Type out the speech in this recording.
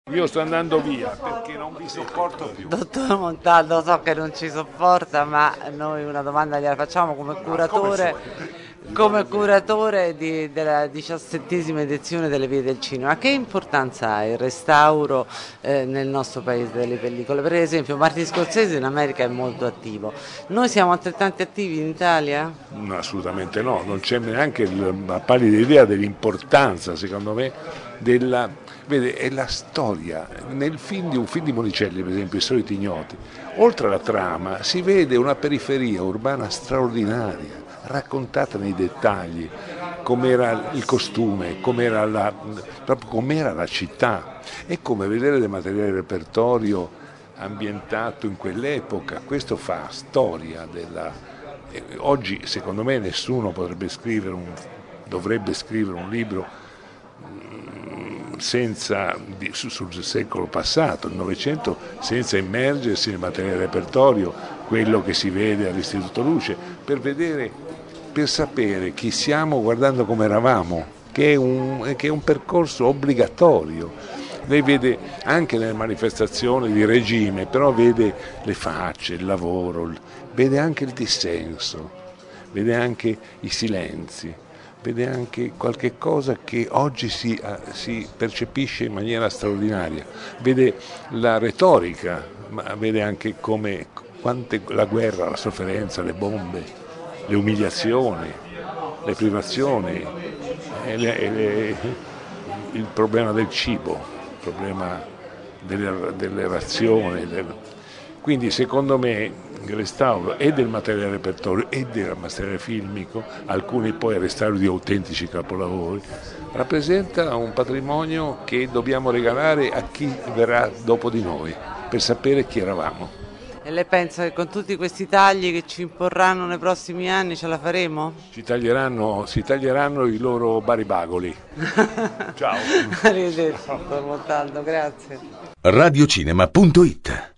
Io sto andando via perché non vi sopporto più. Dottor Montaldo, so che non ci sopporta, ma noi una domanda gliela facciamo come curatore della 17ª edizione delle Vie del Cinema. Che importanza ha il restauro nel nostro paese delle pellicole? Per esempio, Martin Scorsese in America è molto attivo. Noi siamo altrettanto attivi in Italia? No, assolutamente no, non c'è neanche la pallida idea dell'importanza, secondo me, Vede, è la storia. Nel film di un film di Monicelli, per esempio, I Soliti Ignoti, oltre alla trama si vede una periferia urbana straordinaria, raccontata nei dettagli, com'era il costume, proprio com'era la città. È come vedere del materiale repertorio ambientato in quell'epoca. Questo fa storia oggi, secondo me, nessuno dovrebbe scrivere un libro sul secolo passato, il Novecento, senza immergersi nel materiale repertorio, quello che si vede all'Istituto Luce, per sapere chi siamo guardando come eravamo, che è un percorso obbligatorio. Lei vede anche nelle manifestazioni di regime, però vede le facce, il lavoro, vede anche il dissenso, vede anche i silenzi, vede anche qualche cosa che oggi si percepisce in maniera straordinaria, vede la retorica, ma vede anche quante la guerra, la sofferenza, le bombe, le umiliazioni, le privazioni, il problema del cibo, il problema delle razioni. Quindi secondo me il restauro e del materiale repertorio e del materiale filmico, alcuni poi restauro di autentici capolavori, rappresenta un patrimonio che dobbiamo regalare a chi verrà dopo di noi, per sapere chi eravamo. E lei pensa che con tutti questi tagli che ci imporranno nei prossimi anni ce la faremo? Si taglieranno i loro baribagoli. Ciao. Arrivederci, dottor Montaldo, grazie. Radiocinema.it